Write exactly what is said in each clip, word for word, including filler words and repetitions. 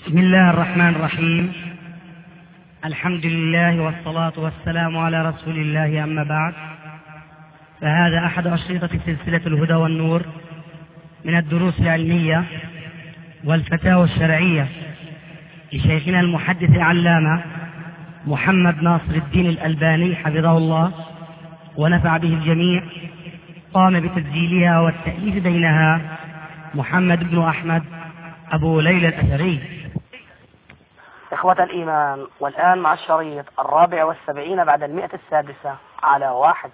بسم الله الرحمن الرحيم. الحمد لله والصلاة والسلام على رسول الله، أما بعد، فهذا أحد أشرطة سلسلة الهدى والنور من الدروس العلمية والفتاوى الشرعية لشيخنا المحدث العلامة محمد ناصر الدين الألباني حفظه الله ونفع به الجميع. قام بتسجيلها والتأليف بينها محمد بن أحمد أبو ليلى الأثري. إخوة الإيمان، والآن مع الشريط الرابع والسبعين بعد المئة السادسة على واحد.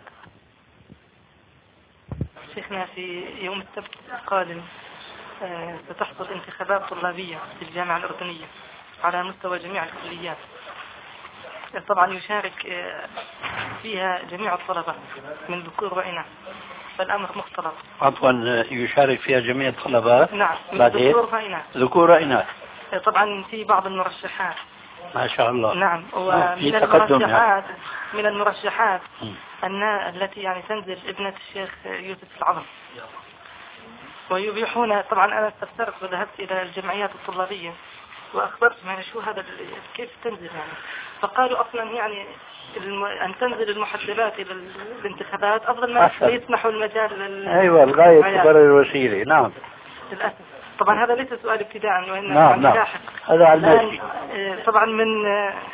شيخنا، في يوم السبت القادم ستحصل انتخابات طلابية في الجامعة الأردنية على مستوى جميع الكليات. طبعا يشارك فيها جميع الطلبة من ذكور وإناث، فالأمر مختلط. عفوا، يشارك فيها جميع الطلبة؟ نعم، من ذكور وإناث. ذكور وإناث. طبعا في بعض المرشحات. ما شاء الله. نعم، ومن المرشحات يعني. من المرشحات أن التي يعني تنزل ابنة الشيخ يوسف العظم، ويبيحون. طبعا أنا استفسرت وذهبت إلى الجمعيات الطلابية وأخبرتهم يعني شو هذا كيف تنزل يعني، فقالوا أصلا يعني أن تنزل المحجبات إلى الانتخابات أفضل ما يسمحوا المجال لل... أيوة، الغاية تبرر الوسيلة. نعم، للأسف. طبعا هذا ليس سؤال ابتداء وإنما نعم نعم لاحق. هذا على طبعا من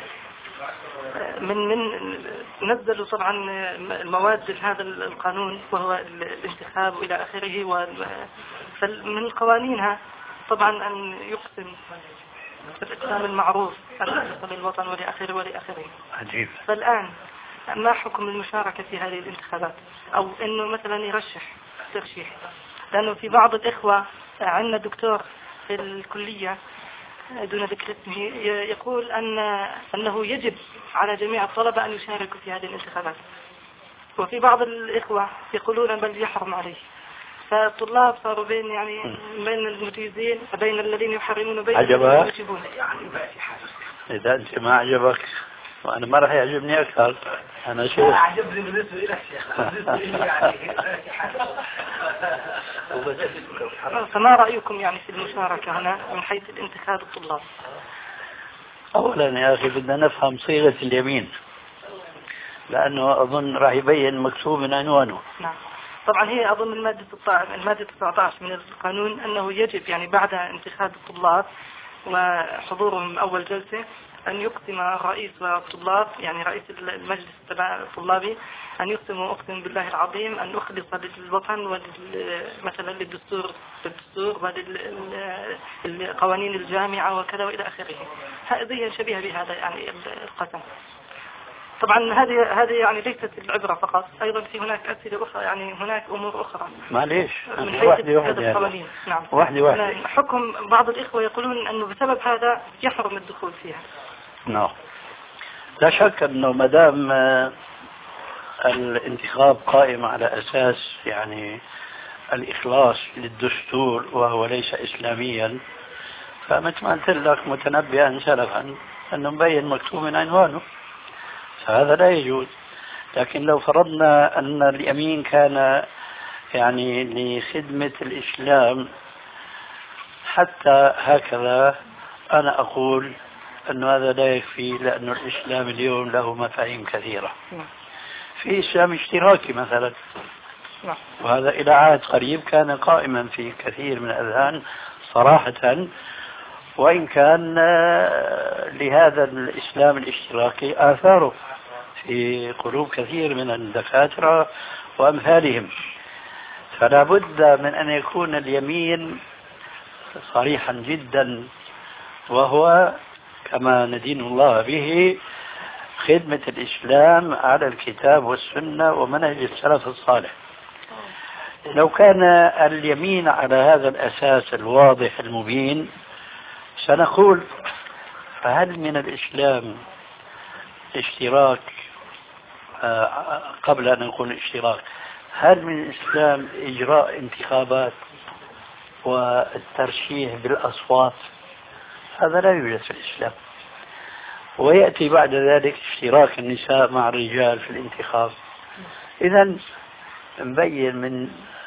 من من نزلوا طبعا المواد هذا القانون وهو الانتخاب وإلى آخره، ومن قوانينها طبعا أن يقسم الإقسام المعروف الأقسام الوطن ولآخره ولآخره. عجيب. فالآن ما حكم المشاركة في هذه الانتخابات، أو إنه مثلا يرشح ترشيح؟ لأنه في بعض الإخوة، عندنا دكتور في الكلية دون ذكر اسمه يقول أن أنه يجب على جميع الطلبة أن يشاركوا في هذه الانتخابات، وفي بعض الإخوة يقولون بل يحرم عليه. فالطلاب صاروا بين يعني بين المجيزين بين الذين يحرمون وبين الذين يجيبون. إذا أنت ما عجبك وأنا ما راح يعجبني أكثر. أنا شيخ. أنا عجبني بالنسبة إلى الشيخ. فما رأيكم يعني في المشاركة هنا من حيث الانتخاب الطلاب؟ أولا يا أخي بدنا نفهم صيغة اليمين، لأنه أظن راح يبين مكتوب من عنوانه. نعم، طبعا هي أظن المادة المادة تسعة عشر من القانون أنه يجب يعني بعد انتخاب الطلاب وحضورهم أول جلسة أن يقسم الرئيس والطلاب، يعني رئيس المجلس الطلابي، أن يقسم أقسم بالله العظيم أن أخلص للوطن ومثلا للدستور للدستور ولقوانين الجامعة وكذا وإلى آخره. هذه شبيهة بهذا يعني القسم. طبعا هذه هذه يعني ليست العبرة فقط، أيضا في هناك أسئلة أخرى، يعني هناك أمور أخرى. معليش، من حيث هذا القوانين. نعم، واحدة واحدة. حكم بعض الإخوة يقولون أنه بسبب هذا يحرم الدخول فيها. نعم، لا شك أنه مدام الانتخاب قائم على أساس يعني الإخلاص للدستور وهو ليس إسلاميا، فمثل ما قلت لك متنبئا سلفا أنه مبين مكتوب من عنوانه، فهذا لا يجوز. لكن لو فرضنا أن اليمين كان يعني لخدمة الإسلام حتى هكذا، أنا أقول أن هذا لا يكفي، لأن الإسلام اليوم له مفاهيم كثيرة. في إسلام اشتراكي مثلا، وهذا إلى عهد قريب كان قائما في كثير من الأذهان صراحة، وإن كان لهذا الإسلام الاشتراكي آثاره في قلوب كثير من الدكاترة وأمثالهم. فلا بد من أن يكون اليمين صريحا جدا، وهو كما ندين الله به خدمة الإسلام على الكتاب والسنة ومنهج السلف الصالح. لو كان اليمين على هذا الأساس الواضح المبين سنقول فهل من الإسلام اشتراك؟ آه قبل أن نقول اشتراك، هل من الإسلام إجراء انتخابات والترشيح بالأصوات؟ هذا لا يوجد في الإسلام. ويأتي بعد ذلك اشتراك النساء مع الرجال في الانتخاب. إذن نبين من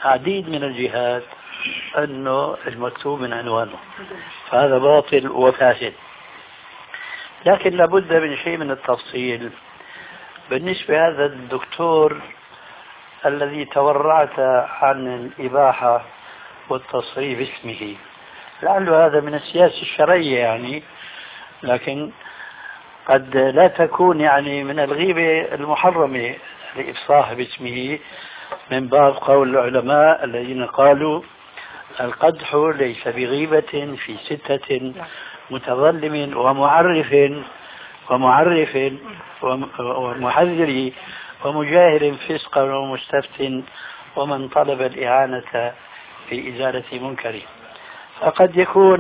عديد من الجهات أنه المكتوب من عنوانه، فهذا باطل وفاسد. لكن لابد من شيء من التفصيل بالنسبة هذا الدكتور الذي تورعت عن الإباحة والتصريف اسمه، لعل هذا من السياسة الشرعية يعني، لكن قد لا تكون يعني من الغيبة المحرمة لإفصاح باسمه، من باب قول العلماء الذين قالوا القدح ليس بغيبة في ستة متظلم ومعرف ومعرف ومحذر ومجاهر فسقا ومستفت ومن طلب الإعانة في إزالة منكر. فقد يكون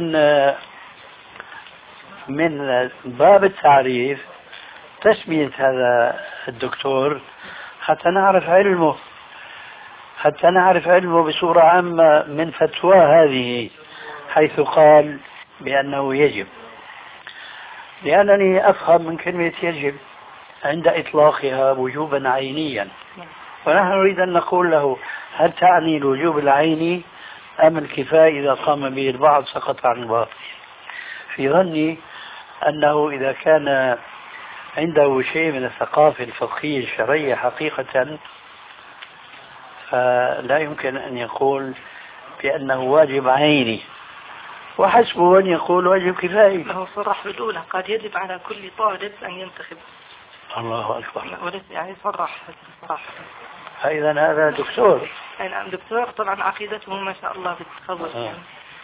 من باب التعريف تسمية هذا الدكتور حتى نعرف علمه، حتى نعرف علمه بصورة عامة من فتوى هذه، حيث قال بأنه يجب. لأنني أفهم من كلمة يجب عند إطلاقها وجوبا عينيا، ونحن نريد أن نقول له هل تعني الوجوب العيني أم الكفاية إذا قام به البعض سقط عن الباقي؟ في ظني أنه إذا كان عنده شيء من الثقافة الفقهية الشرعية حقيقة فلا يمكن أن يقول بأنه واجب عيني، وحسبه أن يقول واجب كفاية. له صرح بالأولى قد يجب على كل طالب أن ينتخب. الله أكبر. وليس يعني صرح صراحة. فإذا هذا دكتور. أي نعم دكتور، طبعا عقيدته ما شاء الله بالتخصص يعني.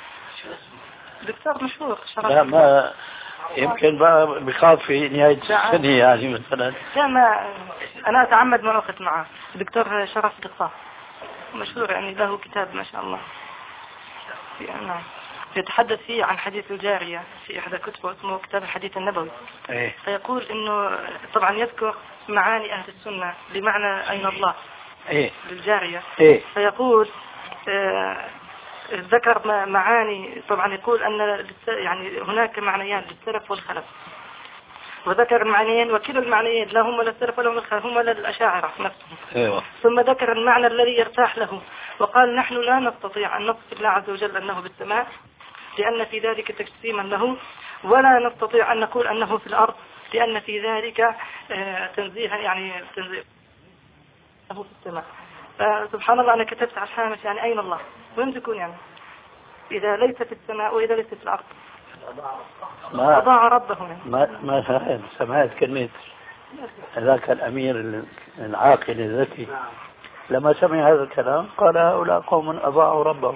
دكتور مشهور شرف. لا ما يمكن بقى بخاف في نهاية السنة يعني مثلا. لا ما أنا أتعمد ما أخذ معه. دكتور شرف دقة مشهور يعني، له كتاب ما شاء الله. نعم. يتحدث فيه عن حديث الجارية في إحدى كتبه اسمه كتاب الحديث النبوي. إيه؟ فيقول إنه طبعا يذكر معاني أهل السنة بمعنى أين الله. إيه؟ للجارية. إيه؟ فيقول آه ذكر معاني، طبعا يقول أن يعني هناك معنيان للسلف والخلف، وذكر المعنيين وكلا المعنيين لا هم للسلف ولا هم للخلف، هم للأشاعرة نفسهم. أيوة. ثم ذكر المعنى الذي يرتاح له وقال نحن لا نستطيع أن نصف الله عز وجل أنه بالسماء لأن في ذلك تجسيما له، ولا نستطيع أن نقول أنه في الأرض لأن في ذلك تنزيها يعني تنزيه له في السماء. فسبحان الله أنا كتبت على الحامش يعني أين الله وين تكون يعني إذا ليس في السماء وإذا ليس في الأرض ما أضاع ربه يعني. ما ما سمعت كلمة ذاك الأمير العاقل الذكي لما سمع هذا الكلام قال هؤلاء قوم أضاعوا ربهم.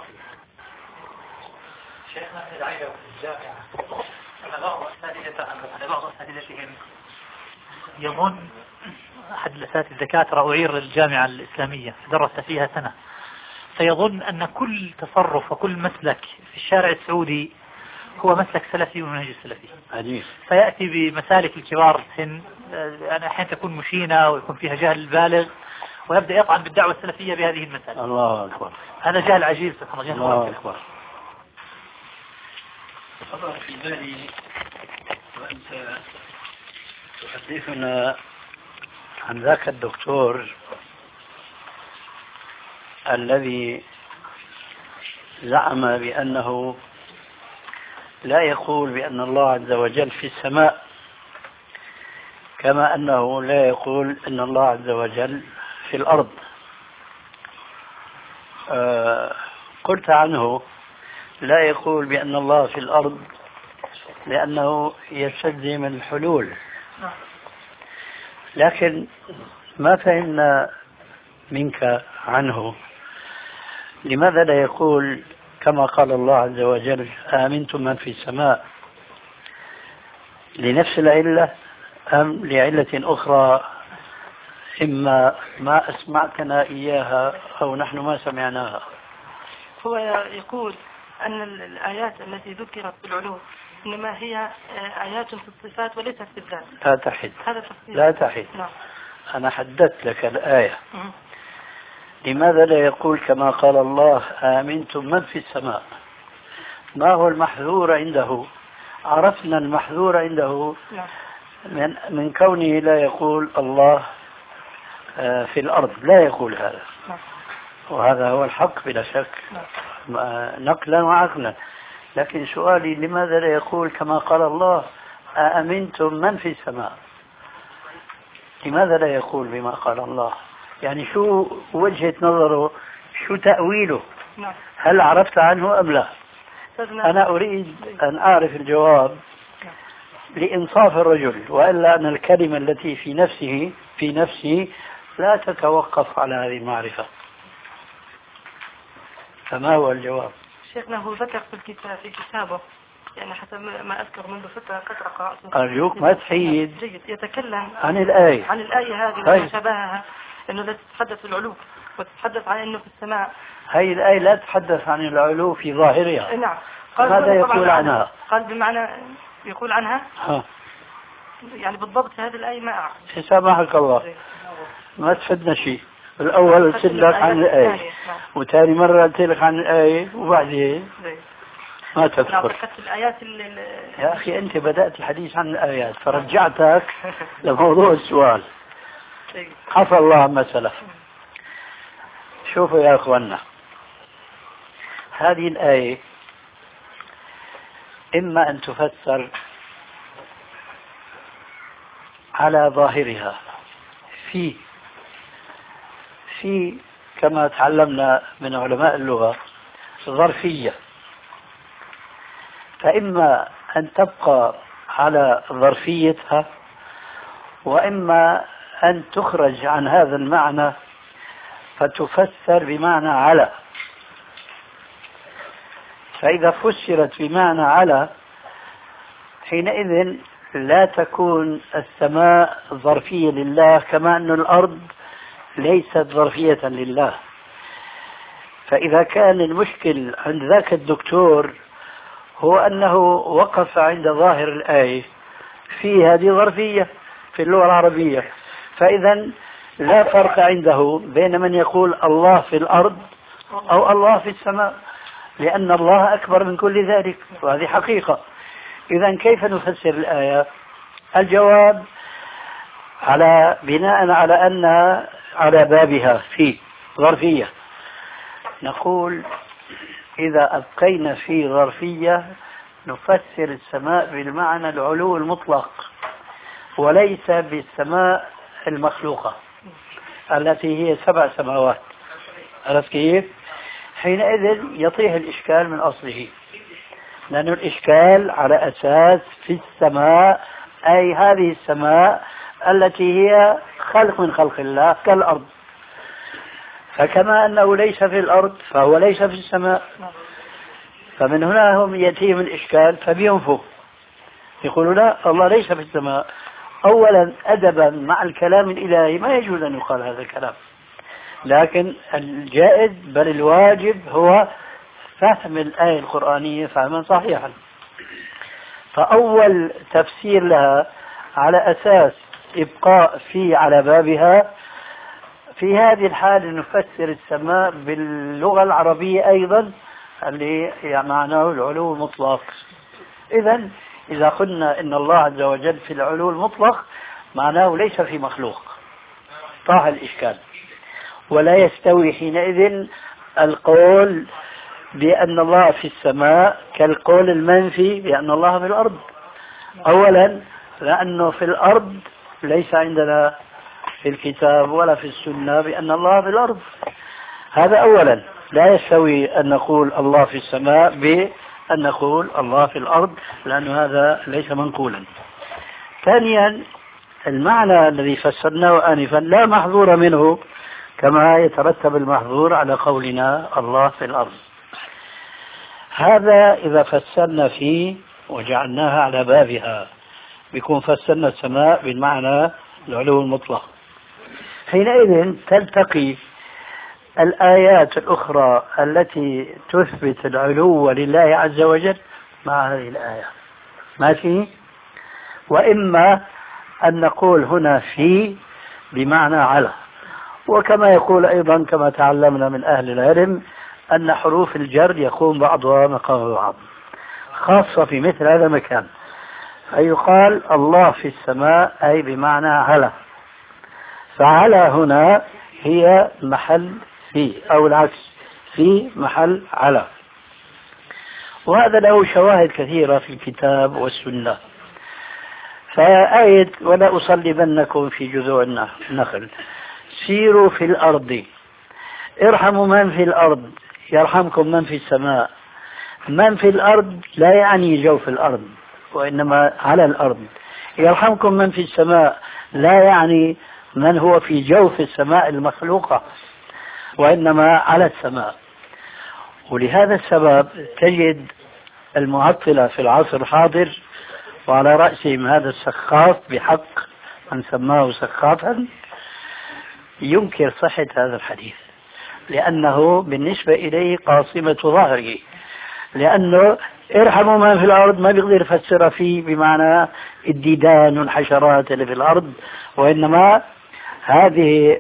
شيخنا العيب في الجامعة أن بعض أساتذتهم يظن أحد الأساتذة الدكاترة أعير الجامعة الإسلامية درس فيها سنة، فيظن أن كل تصرف وكل مسلك في الشارع السعودي هو مسلك سلفي ومنهج السلفي. عجيب. فيأتي بمسالك الكبار السن أنا أحيانا تكون مشينة ويكون فيها جهل بالغ ويبدأ يطعن بالدعوة السلفية بهذه المسالك. الله أكبر. هذا جهل عجيب سبحان الله. الله أكبر. خطر في بالي وأنت تحدثنا عن ذاك الدكتور الذي زعم بأنه لا يقول بأن الله عز وجل في السماء كما أنه لا يقول أن الله عز وجل في الأرض. آه قلت عنه لا يقول بأن الله في الأرض لأنه يستلزم الحلول، لكن ما فهمنا منك عنه لماذا لا يقول كما قال الله عز وجل آمنتم من في السماء، لنفس العلة أم لعلة أخرى إما ما أسمعتنا إياها أو نحن ما سمعناها؟ هو يقول أن الآيات التي ذكرت في العلوم إنما هي آيات في الصفات وليست في الذات. لا تحد. هذا تفسير. لا تحد. نعم. أنا حددت لك الآية. م- لماذا لا يقول كما قال الله آمنتم من في السماء؟ ما هو المحذور عنده؟ عرفنا المحذور عنده نعم. من, من كونه لا يقول الله في الأرض، لا يقول هذا. نعم. وهذا هو الحق بلا شك نقلا وعقلا. لكن سؤالي لماذا لا يقول كما قال الله أأمنتم من في السماء؟ لماذا لا يقول بما قال الله؟ يعني شو وجهة نظره، شو تأويله؟ هل عرفت عنه أم لا؟ أنا أريد أن أعرف الجواب لإنصاف الرجل، وإلا أن الكلمة التي في نفسه في نفسه لا تتوقف على هذه المعرفة. فما هو الجواب؟ شيخنا هو ذكر في الكتاب في كتابه، يعني حسب ما أذكر منذ فترة قد قرأت. أرجوك ما تحيد. جيد. يتكلم عن الآية عن الآية هذه وما شبهها، إنه لا تتحدث العلو وتتحدث عن إنه في السماء. هاي الآية لا تتحدث عن العلو في ظاهرها. نعم. ماذا يقول عنها؟ قال بمعنى يقول عنها ها. يعني بالضبط هذه الآية ما أعرف. سامحك الله ما تفدنا شيء. الأول قلت لك عن الآية وثاني مرة قلت لك عن الآية وبعدين ما تذكر. الآيات يا أخي أنت بدأت الحديث عن الآيات فرجعتك لموضوع السؤال. عفى الله عما سلف. شوفوا يا أخوانا، هذه الآية إما أن تفسر على ظاهرها في في كما تعلمنا من علماء اللغة ظرفية، فإما أن تبقى على ظرفيتها وإما أن تخرج عن هذا المعنى فتفسر بمعنى على. فإذا فسرت بمعنى على حينئذ لا تكون السماء ظرفية لله كما أن الأرض ليست ظرفية لله. فإذا كان المشكل عند ذاك الدكتور هو أنه وقف عند ظاهر الآية في هذه ظرفية في اللغة العربية، فإذا لا فرق عنده بين من يقول الله في الأرض أو الله في السماء، لأن الله أكبر من كل ذلك وهذه حقيقة. إذا كيف نفسر الآية؟ الجواب على بناء على أنها على بابها في ظرفية، نقول إذا أبقينا في ظرفية نفسر السماء بالمعنى العلو المطلق وليس بالسماء المخلوقة التي هي سبع سماوات. عرفت كيف؟ حينئذ يطيح الإشكال من أصله، لأن الإشكال على أساس في السماء، أي هذه السماء التي هي خلق من خلق الله كالأرض، فكما أنه ليس في الأرض فهو ليس في السماء. فمن هنا هم يأتيهم الإشكال فبينفوا يقولوا لا الله ليس في السماء. أولا أدبا مع الكلام الإلهي ما يجوز أن يقال هذا الكلام، لكن الجائز بل الواجب هو فهم الآية القرآنية فهما صحيحا. فأول تفسير لها على أساس إبقاء في على بابها، في هذه الحالة نفسر السماء باللغة العربية أيضا اللي يعني معناه العلو المطلق. إذن إذا قلنا إن الله عز وجل في العلو المطلق معناه ليس في مخلوق، طاح الإشكال. ولا يستوي حينئذ القول بأن الله في السماء كالقول المنفي بأن الله في الأرض. أولا لأنه في الأرض ليس عندنا في الكتاب ولا في السنة بأن الله في الأرض، هذا أولا. لا يستوي أن نقول الله في السماء بأن نقول الله في الأرض، لأن هذا ليس منقولا. ثانيا المعنى الذي فسرناه آنفا لا محظور منه كما يترتب المحظور على قولنا الله في الأرض. هذا إذا فسرنا فيه وجعلناها على بابها بيكون فسرنا السماء بالمعنى العلو المطلق. حينئذ تلتقي الآيات الأخرى التي تثبت العلو لله عز وجل مع هذه الآية ماشي. وإما أن نقول هنا في بمعنى على، وكما يقول أيضا كما تعلمنا من أهل العلم أن حروف الجر يقوم بعضها مقام بعض، خاصة في مثل هذا المكان. فيقال الله في السماء أي بمعنى على، فعلى هنا هي محل في أو العكس في محل على. وهذا له شواهد كثيرة في الكتاب والسنة. فآية ولا أصلبنكم في جذوع النخل سيروا في الأرض ارحموا من في الأرض يرحمكم من في السماء. من في الأرض لا يعني جوف الأرض وإنما على الأرض. يرحمكم من في السماء لا يعني من هو في جوف السماء المخلوقة وإنما على السماء. ولهذا السبب تجد المعطلة في العصر الحاضر وعلى رأسهم هذا السخاف بحق من سماه سخافا ينكر صحة هذا الحديث لأنه بالنسبة إليه قاصمة ظهره. لأنه ارحموا من في الأرض ما بيقدر يفسر فيه بمعنى الديدان والحشرات اللي في الأرض وإنما هذه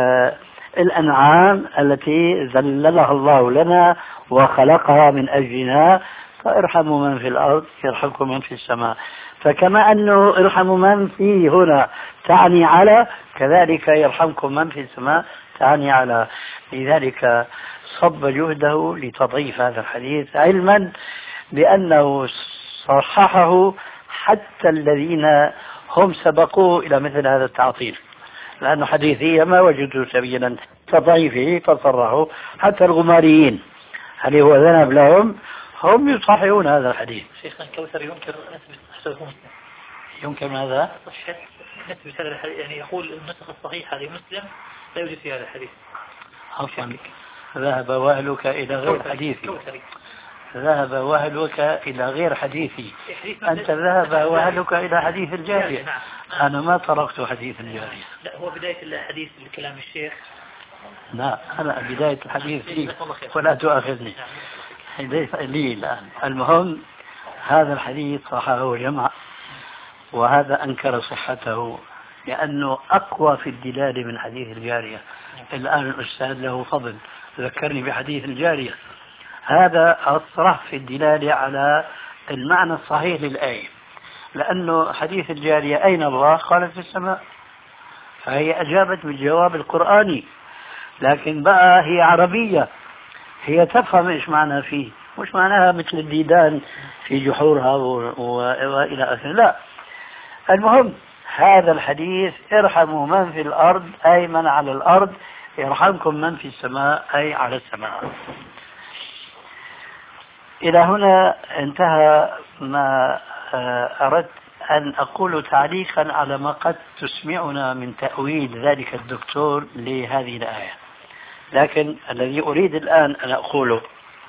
الأنعام التي ذللها الله لنا وخلقها من أجلنا. فارحموا من في الأرض يرحمكم من في السماء. فكما أنه ارحموا من فيه هنا تعني على كذلك يرحمكم من في السماء تعني على. لذلك صب جهده لتضعيف هذا الحديث علما بأنه صححه حتى الذين هم سبقوا إلى مثل هذا التعطيل لأنه حديثية ما وجدوا سبيلا تضعيفه فصرحوا. حتى الغماريين هل هو ذنب لهم هم يصححون هذا الحديث. شيخنا الكوثر ينكر نسبة ينكر ماذا؟ صحة نسبة هذا الحديث يعني يقول النسخ الصحيح هذه مسلم لا يوجد في هذا الحديث. عفوا ذهب وهلك إلى غير حديثي. ذهب وهلك إلى غير حديثي. أنت ذهب وهلك إلى حديث الجارية. أنا ما تركت حديث الجارية. لا هو بداية الحديث لكلام الشيخ. لا أنا بداية الحديث لي ولا تؤاخذني لي الآن. المهم هذا الحديث صححه جمع وهذا أنكر صحته لأنه أقوى في الدلالة من حديث الجارية. الآن الأستاذ له فضل ذكرني بحديث الجارية هذا أصرح في الدلالة على المعنى الصحيح للآية لأنه حديث الجارية أين الله قالت في السماء فهي أجابت بالجواب القرآني لكن بقى هي عربية هي تفهم إيش معنى فيه مش معناها مثل الديدان في جحورها وإلى آخره. لا المهم هذا الحديث ارحموا من في الأرض أي من على الأرض يرحمكم من في السماء أي على السماء. إلى هنا انتهى ما أردت أن أقول تعليقا على ما قد تسمعنا من تأويل ذلك الدكتور لهذه الآية. لكن الذي أريد الآن أن أقوله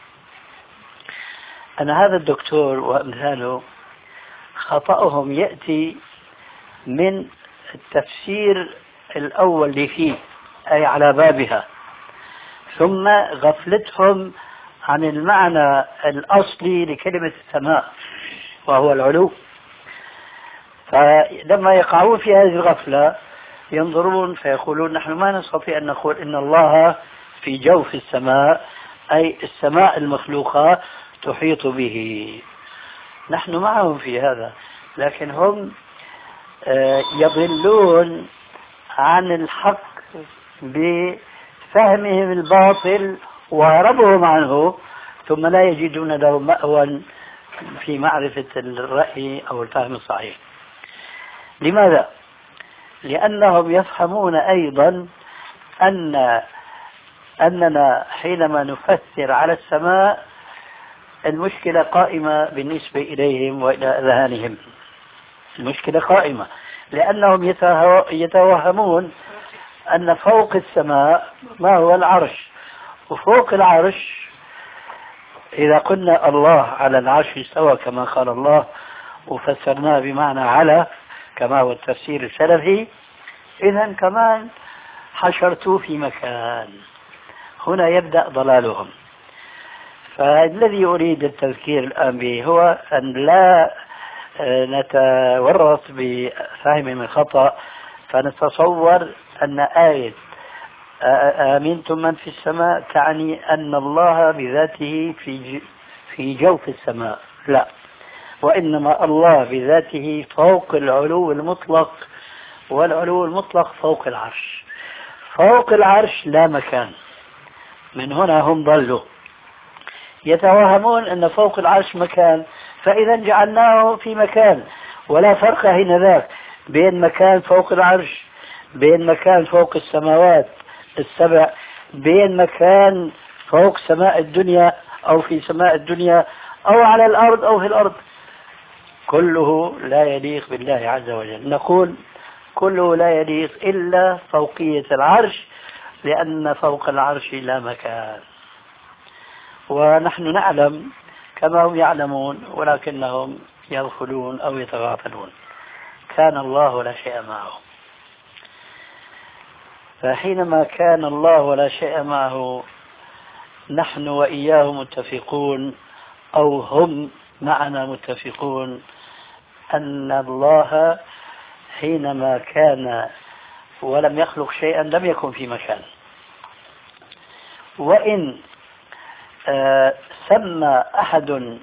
أن هذا الدكتور وأمثاله خطأهم يأتي من التفسير الأول اللي فيه أي على بابها ثم غفلتهم عن المعنى الأصلي لكلمة السماء وهو العلو. فلما يقعون في هذه الغفلة ينظرون فيقولون نحن ما نستطيع أن نقول إن الله في جوف السماء أي السماء المخلوقة تحيط به. نحن معهم في هذا لكن هم يضلون عن الحق بفهمهم الباطل وهربهم عنه ثم لا يجدون له مأوى في معرفة الرأي أو الفهم الصحيح. لماذا؟ لأنهم يفهمون أيضا أن أننا حينما نفسر على السماء المشكلة قائمة بالنسبة إليهم وإلى أذهانهم. المشكلة قائمة لأنهم يتوهمون أن فوق السماء ما هو العرش وفوق العرش إذا قلنا الله على العرش استوى كما قال الله وفسرناه بمعنى على كما هو التفسير السلفي إذن كمان حشرتوا في مكان. هنا يبدأ ضلالهم. فالذي أريد التذكير الآن به هو أن لا نتورط بفهم من خطأ فنتصور أن آية آمنتم من في السماء تعني أن الله بذاته في في جوف السماء. لا وإنما الله بذاته فوق العلو المطلق والعلو المطلق فوق العرش. فوق العرش لا مكان من هنا هم ضلوا، يتوهمون أن فوق العرش مكان، فإذا جعلناه في مكان، ولا فرق هنذاك بين مكان فوق العرش، بين مكان فوق السماوات السبع، بين مكان فوق سماء الدنيا أو في سماء الدنيا أو على الأرض أو في الأرض، كله لا يليق بالله عز وجل. نقول كله لا يليق إلا فوقية العرش، لأن فوق العرش لا مكان. ونحن نعلم كما هم يعلمون ولكنهم يغفلون أو يتغافلون. كان الله ولا شيء معه، فحينما كان الله ولا شيء معه نحن وإياه متفقون، أو هم معنا متفقون، أن الله حينما كان ولم يخلق شيئا لم يكن في مكان. وإن آه سمى أحد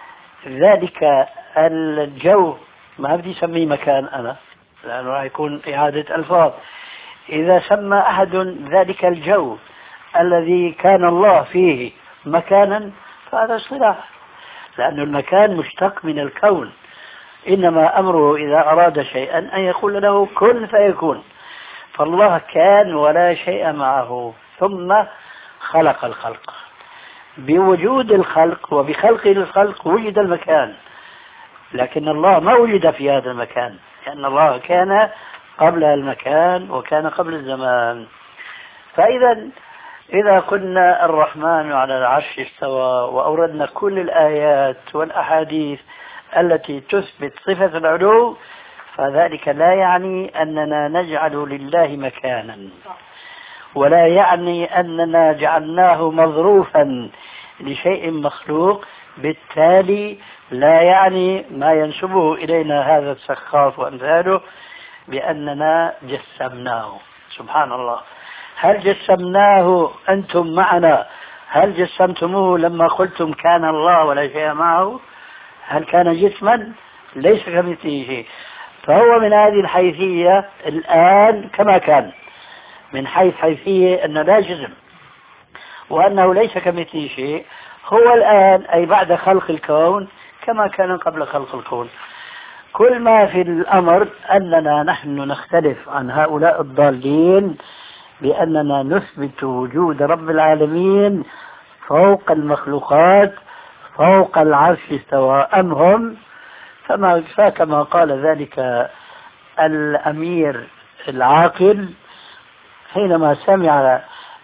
ذلك الجو، ما بدي سميه مكان أنا لأنه راح يكون إعادة ألفاظ، إذا سمى أحد ذلك الجو الذي كان الله فيه مكانا فهذا اصطلاح، لأن المكان مشتق من الكون، إنما أمره إذا أراد شيئا أن يقول له كن فيكون. فالله كان ولا شيء معه ثم خلق الخلق، بوجود الخلق وبخلق الخلق وجد المكان، لكن الله ما وجد في هذا المكان، لأن الله كان قبل المكان وكان قبل الزمان. فإذا إذا قلنا الرحمن على العرش استوى وأوردنا كل الآيات والأحاديث التي تثبت صفة العلو، فذلك لا يعني أننا نجعل لله مكانا، ولا يعني أننا جعلناه مظروفا لشيء مخلوق، بالتالي لا يعني ما ينسبه إلينا هذا السخاف وأمثاله بأننا جسمناه. سبحان الله، هل جسمناه أنتم معنا؟ هل جسمتموه لما قلتم كان الله ولا شيء معه؟ هل كان جسما؟ ليس كمثله شيء. فهو من هذه الحيثية الآن كما كان، من حيث حيثية أنه لا جسم وأنه ليس كمثله شيء، هو الآن أي بعد خلق الكون كما كان قبل خلق الكون. كل ما في الأمر أننا نحن نختلف عن هؤلاء الضالين بأننا نثبت وجود رب العالمين فوق المخلوقات، فوق العرش استوى، أم هم فما كما قال ذلك الأمير العاقل حينما سمع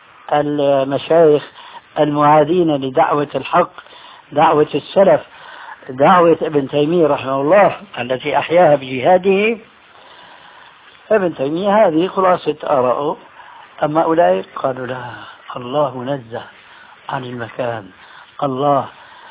المشايخ المعادين لدعوة الحق، دعوة السلف، دعوة ابن تيمية رحمه الله التي أحياها بجهاده. ابن تيمية هذه خلاصة آراءه، أما أولئك قالوا لا، الله منزه عن المكان، الله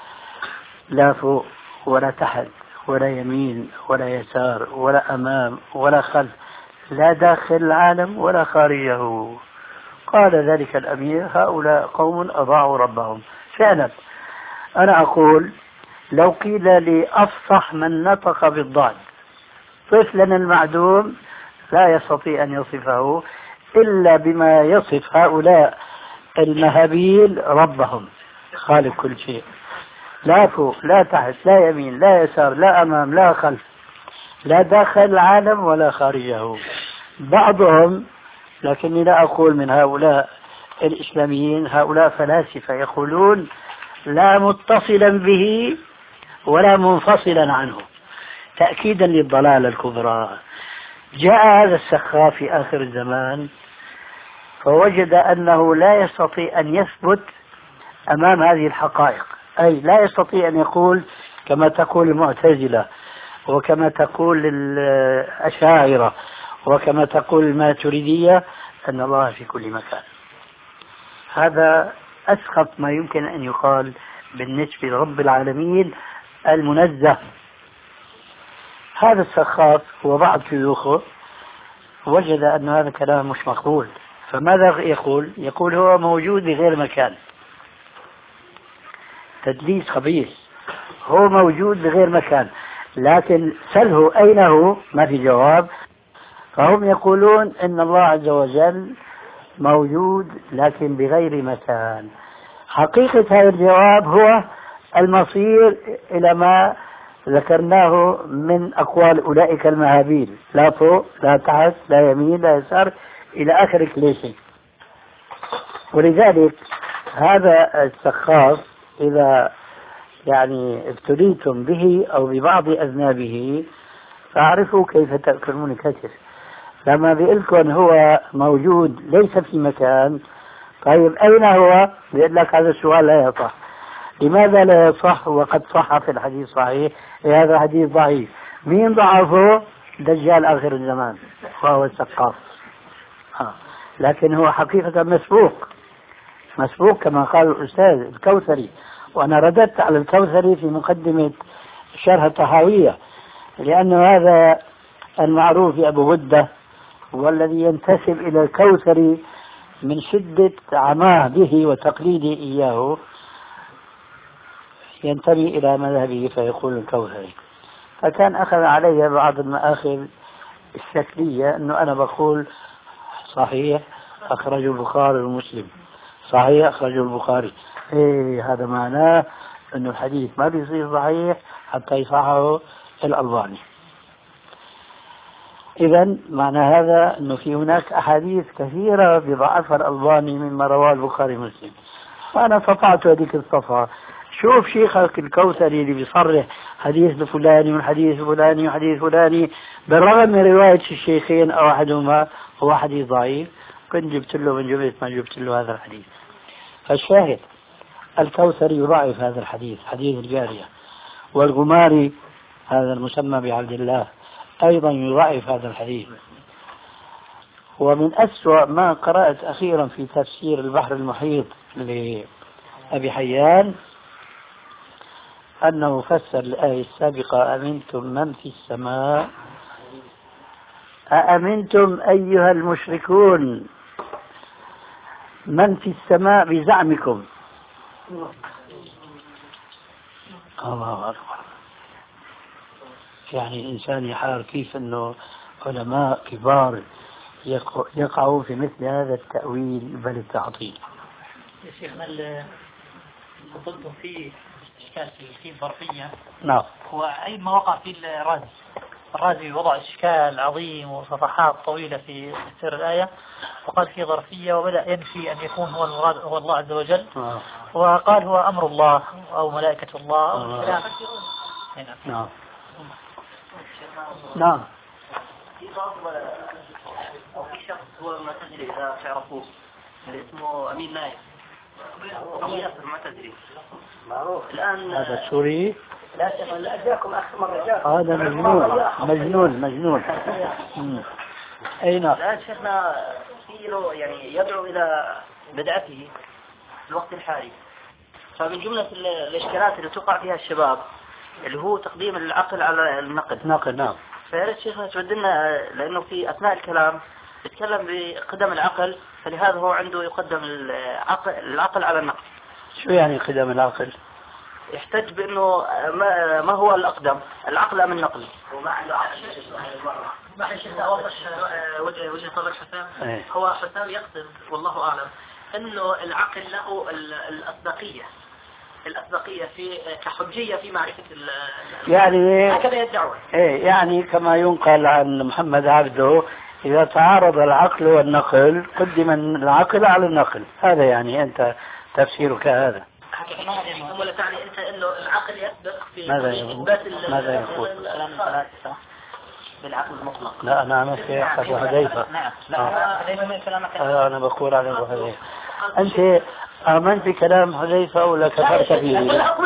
لا فوق ولا تحت ولا يمين ولا يسار ولا أمام ولا خلف، لا داخل العالم ولا خارجه. قال ذلك الأمير هؤلاء قوم أضاعوا ربهم. فعلا أنا أقول لو قيل لي أفصح من نطق بالضاد صف لنا المعدوم لا يستطيع أن يصفه إلا بما يصف هؤلاء المهابيل ربهم، خالق كل شيء، لا فوق لا تحت لا يمين لا يسار لا أمام لا خلف، لا داخل العالم ولا خارجه. بعضهم، لكني لا أقول من هؤلاء الإسلاميين، هؤلاء فلاسفة يقولون لا متصلا به ولا منفصلا عنه، تأكيدا للضلالة الكبرى. جاء هذا السخاف في آخر الزمان فوجد أنه لا يستطيع أن يثبت أمام هذه الحقائق، أي لا يستطيع أن يقول كما تقول المعتزلة وكما تقول الأشاعرة وكما تقول الماتريدية أن الله في كل مكان. هذا أسخف ما يمكن أن يقال بالنسبة لرب العالمين المنزه. هذا السخاف وبعض شيوخه وجد أن هذا الكلام مش مقبول، فماذا يقول؟ يقول هو موجود بغير مكان. تدليس خبيث، هو موجود بغير مكان، لكن سله أين هو ما في جواب. فهم يقولون إن الله عز وجل موجود لكن بغير مكان. حقيقة هذا الجواب هو المصير إلى ما ذكرناه من أقوال أولئك المهابيل، لا فوق لا تحت لا يمين لا يسار إلى آخر كليشة. ولذلك هذا السخاف إذا يعني ابتليتم به أو ببعض أذنابه فاعرفوا كيف تأكلون كثير. لما بيقولكم هو موجود ليس في مكان، طيب أين هو؟ بيقول لك هذا السؤال لا يصح. لماذا لا يصح وقد صح في الحديث صحيح؟ هذا حديث ضعيف. مين ضعفه؟ دجال آخر الزمان وهو السقاف. لكن هو حقيقة مسبوق مسبوق كما قال الأستاذ الكوثري، وأنا رددت على الكوثري في مقدمة شرح الطحاوية، لأن هذا المعروف أبو غدة والذي ينتسب إلى الكوثري من شدة عماه به وتقليده إياه ينتمي إلى مذهبه فيقول الكوثري. فكان أخذ علي بعض المآخذ الشكلية أنه أنا بقول صحيح أخرج البخاري ومسلم، صحيح أخرج البخاري، إيه هذا معناه أنه الحديث ما بيصير صحيح حتى يصححه الألباني. إذن معنى هذا أنه في هناك أحاديث كثيرة بضعفها الألباني مما رواه البخاري ومسلم. وأنا قطعت هذيك الصفحة. شوف شيخك الكوثري اللي بيصرح حديث الفلاني والحديث الفلاني وحديث فلاني بالرغم من رواية الشيخين أو أحدهما هو حديث ضعيف، كنت جبت له من جملة ما جبت له هذا الحديث. فالشاهد الكوثري يضعف هذا الحديث حديث الجارية، والغماري هذا المسمى بعبد الله أيضا يضعف هذا الحديث. ومن أسوأ ما قرأت أخيرا في تفسير البحر المحيط لأبي حيان أنه فسر الآية السابقة أمنتم من في السماء أأمنتم أيها المشركون من في السماء بزعمكم. الله أكبر. يعني الإنسان يحار كيف أنه علماء كبار يقعوا في مثل هذا التأويل بل التعطيل. يا شيخنا ضدهم في إشكال في الظرفية. نعم. هو أي ما وقع في الرازي الرازي وضع إشكال عظيم وصفحات طويلة في تفسير الآية، وقال في ظرفية وبدأ ينفي أن يكون هو المراد هو الله عز وجل. آه. وقال هو أمر الله أو ملائكة الله أو آه. نعم نعم. في بعض أو في شخص هو معتزلي إذا تعرفوه اللي اسمه أمين نايف أبو ياسر معتزلي معروف الآن. هذا السوري؟ لا شيخ لا أجاكم آخر مرة جاكم. هذا مجنون مجنون مجنون. أي نعم. لا شيخنا في له يعني يدعو إلى بدعته في الوقت الحالي. فمن جملة الإشكالات اللي توقع فيها الشباب اللي هو تقديم العقل على النقل. نقل نعم. فياريت شيخنا تودلنا لأنه في أثناء الكلام يتكلم بقدم العقل، فلهذا هو عنده يقدم العقل, العقل على النقل. شو يعني قدم العقل؟ يحتج بأنه ما, ما هو الأقدم العقل أم النقل. وما عنده عقل. ما حد شيخنا أوضح وجه وجه نظر حسام. ايه. هو حسام يقصد والله أعلم أنه العقل له الأسبقية الأسبقية في كحجية في معرفة يعني هكذا يدعون. إيه يعني كما ينقل عن محمد عبده إذا تعارض العقل والنقل قدم العقل على النقل، هذا يعني أنت تفسيرك هذا. ولا تعني أنت إنه العقل يسبق في إثبات ماذا يقول؟ بالعقل المطلق. لا أنا عملت في أبو حذيفة. نعم لا حذيفة من كلامك. أنا بقول على أبو حذيفة. أنت آمنت بكلام حذيفة ولا كفرت فيه؟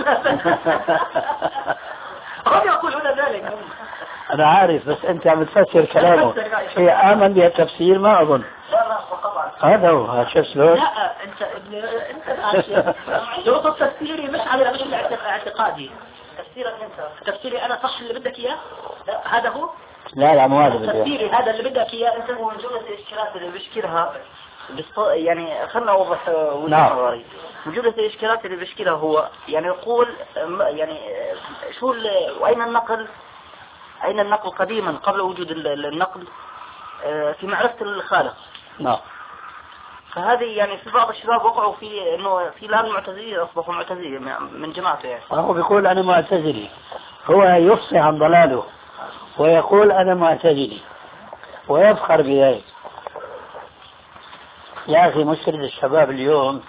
هم يقولون ذلك. أنا عارف بس أنت عم تفسر كلامه. هي آمن بها التفسير ما أظن. هذا هو شو شلون؟ لا أنت أنت شروط التفسيري مش على مش الاعتقادي. تفسيرك أنت تفسيري أنا صح اللي بدك إياه هذا هو. لا لا مو هذا بدي تفسيري هذا اللي بدك إياه أنت هو من جملة الإشكالات اللي بيشكلها يعني خلنا أوضح وجهة نظري. من جملة الإشكالات اللي بيشكلها هو يعني يقول يعني شو وأين النقل أين النقل قديما قبل وجود النقل في معرفة الخالق. نعم. فهذه يعني في بعض الشباب وقعوا في انه في الان معتزلين اصبحوا معتزلين من جماعته يعني. هو بيقول انا معتزلي، هو يفصح عن ضلاله ويقول انا معتزلي ويفخر بذلك. يا اخي مشكلة الشباب اليوم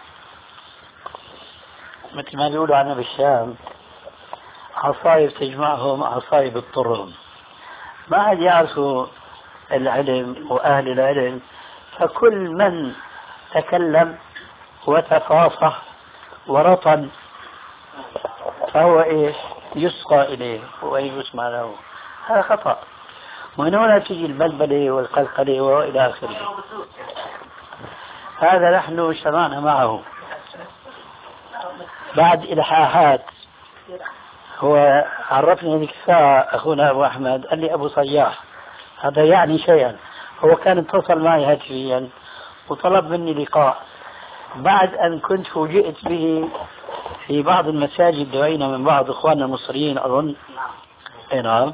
مثل ما بيقولوا عنا بالشام عصايب تجمعهم عصايب تضرهم، ما عاد يعرفوا العلم وأهل العلم، فكل من تكلم وتفاصح ورطن فهو إيش يسقى إليه ويسمع له. هذا خطأ، ومن هنا تجي البلبلة والقلقلة وإلى آخره. هذا نحن اجتمعنا معه بعد إلحاحات. هو عرفني هذيك الساعة أخونا أبو أحمد قال لي أبو صياح، هذا يعني شيئا. هو كان اتصل معي هاتفيا وطلب مني لقاء بعد أن كنت فوجئت به في بعض المساجد دعينا من بعض إخواننا المصريين أظن. نعم.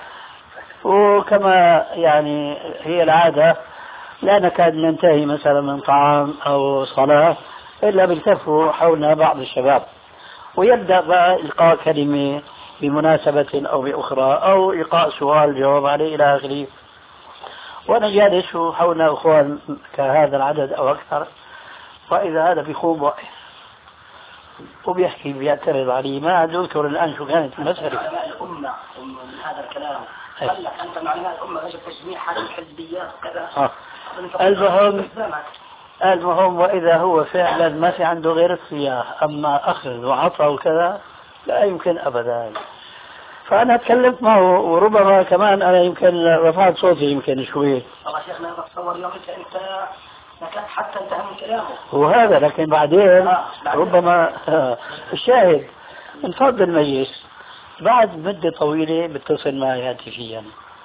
وكما يعني هي العادة لا نكاد ننتهي مثلا من طعام أو صلاة إلا بالتفوا حولنا بعض الشباب، ويبدأ بقى إلقاء كلمة بمناسبة أو بأخرى أو إلقاء سؤال جواب عليه إلى آخره. وأنا جالس حولنا أخوان كهذا العدد أو أكثر، وإذا هذا بيخوض وقف وبيحكي بيعترض عليه. ما أذكر الآن شو كانت المسألة. الأمة من هذا الكلام قال لك أنت مع الأمة رجل تجميع حال الحزبيات وكذا. المهم المهم وإذا هو فعلا ما في عنده غير الصياح، أما أخذ وعطى وكذا لا يمكن أبدا. فأنا تكلمت معه وربما كمان أنا يمكن رفعت صوتي يمكن شوي. والله شيخنا أتصور اليوم أنت أنت حتى انتهى من كلامه. وهذا لكن بعدين ربما الشاهد انفض المجلس بعد مدة طويلة بيتصل معي هاتفيا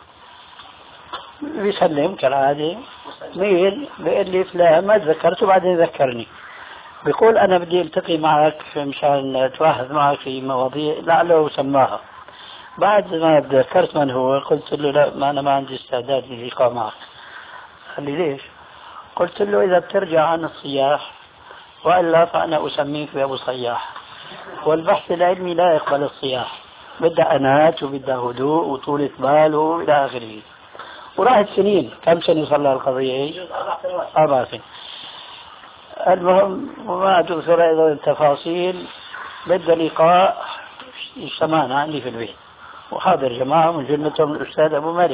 بيسلم كالعادة، مين بيقول لي فلان ما تذكرته بعدين ذكرني، بيقول أنا بدي التقي معك مشان أتواحد معك في مواضيع لعله سماها. بعد ما تذكرت من هو قلت له لا ما أنا ما عندي استعداد للقاء معك. قال لي ليش؟ قلت له إذا بترجع عن الصياح وإلا فأنا أسميك بأبو صياح، والبحث العلمي لا يقبل الصياح، بدأ أنات وبدأ هدوء وطولة بال وإلى آخره. وراحت سنين، كم سنة صلى القضية؟ أربع سنين. المهم وما أذكر أيضا التفاصيل. بدأ لقاء اجتمعنا عندي في البيت وحاضر جماعة من جملتهم الأستاذ أبو مالك.